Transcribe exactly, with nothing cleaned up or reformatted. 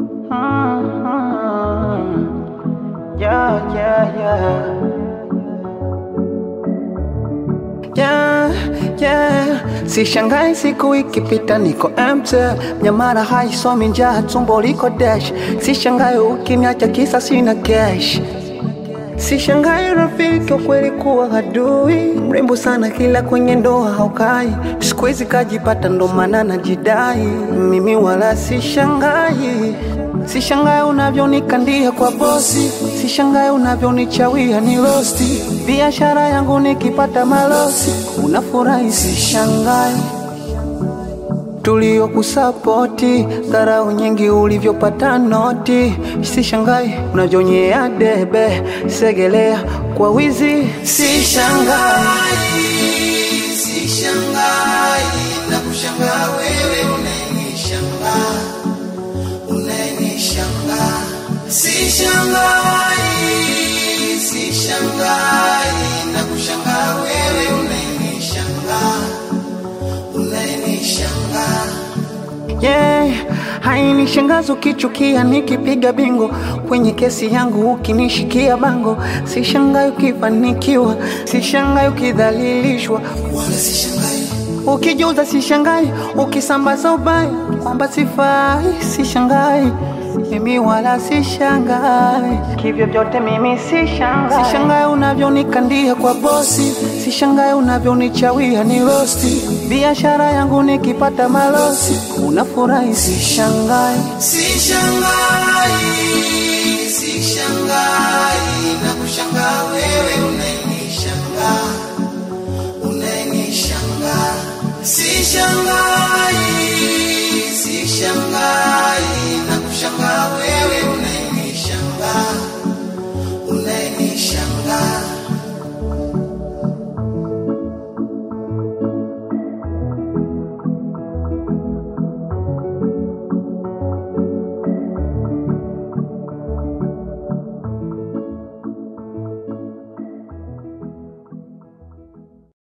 Mm-hmm. Yeah, yeah, yeah. Yeah, yeah. Sishangai siku ikipita niko empty. Nyamara haisomi njaa tumbo liko dash. Sishangai ukiniacha kisa sina cash. Sishangai rafiki kweli kuwa adui. Mrembo sana kila kwenye ndoa haukai. Siku hizi kajipata ndo maana najidai. Mimi wala sishangai. Sishangai unavyonikandia kwa bosi. Sishangai unavyonichawia ni rosti. Biashara yangu nikipata malosi unafurahi. Sishangai tulio kusapoti dharau nyingi ulivyopata noti. Sishangai unavyonyea debe segelea kwa wizi. Sishangai, sishangai na kushangaa wewe unanishangaa, unanishangaa. Sishangai, sishangai na kushangaa wewe unanishangaa, unanishangaa. Yeah, hainishangazi ukichukia nikipiga bingo kwenye kesi yangu ukinishikia bango. Sishangai ukifanikiwa, sishangai ukidhalilishwa, wala sishangai ukijuza. Sishangai ukisambaza ubaya kwamba sifai. Sishangai mimi wala sishangai, kivyo vyote mimi sishangai. Sishangai unavyonikandia kwa bosi. Sishangai unavyonichawia ni rosti. Biashara yangu nikipata malosi unafurahi. Sishangai, sishangai, sishangai na kushangaa wewe unanishangaa, unanishangaa. Sishangai, sishangai